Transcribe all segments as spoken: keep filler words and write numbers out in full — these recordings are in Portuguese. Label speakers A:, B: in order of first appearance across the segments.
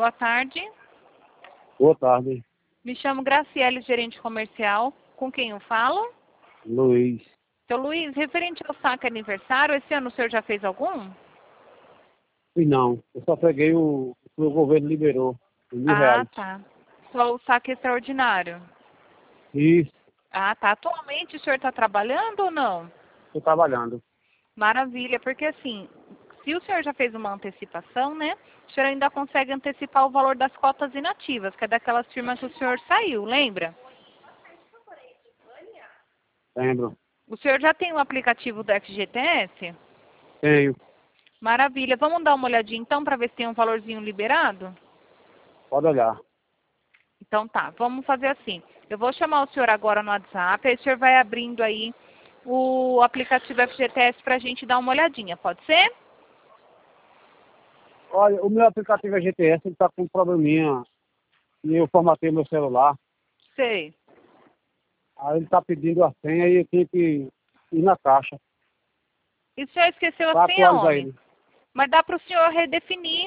A: Boa tarde.
B: Boa tarde.
A: Me chamo Graciele, gerente comercial. Com quem eu falo?
B: Luiz.
A: Seu Luiz, referente ao saque aniversário, esse ano o senhor já fez algum?
B: E não, eu só peguei o que o governo liberou, os mil
A: Ah,
B: reais.
A: tá. Só o saque extraordinário.
B: Isso,
A: Ah, tá. Atualmente o senhor está trabalhando ou não?
B: estou trabalhando.
A: Maravilha, porque assim, se o senhor já fez uma antecipação, né? O senhor ainda consegue antecipar o valor das cotas inativas, que é daquelas firmas que o senhor saiu, lembra?
B: Lembro.
A: O senhor já tem o aplicativo do F G T S?
B: Tenho.
A: Maravilha. Vamos dar uma olhadinha então para ver se tem um valorzinho liberado?
B: Pode olhar.
A: Então tá, vamos fazer assim. Eu vou chamar o senhor agora no WhatsApp, aí o senhor vai abrindo aí o aplicativo F G T S para a gente dar uma olhadinha, pode ser?
B: Olha, o meu aplicativo é G T S, ele está com um probleminha e eu formatei meu celular.
A: Sei.
B: Aí ele está pedindo a senha e eu tenho que ir na caixa
A: E o senhor esqueceu a
B: para
A: senha
B: atualizar
A: onde?
B: ele.
A: Mas dá para o senhor redefinir.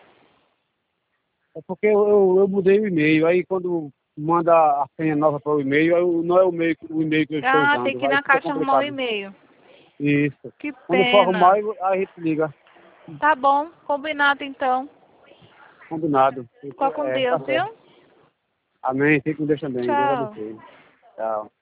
B: É porque eu, eu, eu mudei o e-mail, aí quando manda a senha nova para o e-mail, aí o- não é o e-mail, o e-mail que eu estou
A: Ah, tem
B: usando,
A: que ir
B: aí
A: na
B: fica
A: caixa arrumar o
B: complicado.
A: e-mail.
B: Isso.
A: Que
B: Quando for arrumar,
A: pena.
B: aí a gente liga.
A: Tá bom, combinado então.
B: Combinado.
A: Fica com
B: É, tá
A: Deus,
B: certo.
A: viu?
B: Amém. Fique com Deus também. Deus
A: Tchau.
B: abençoe. Tchau.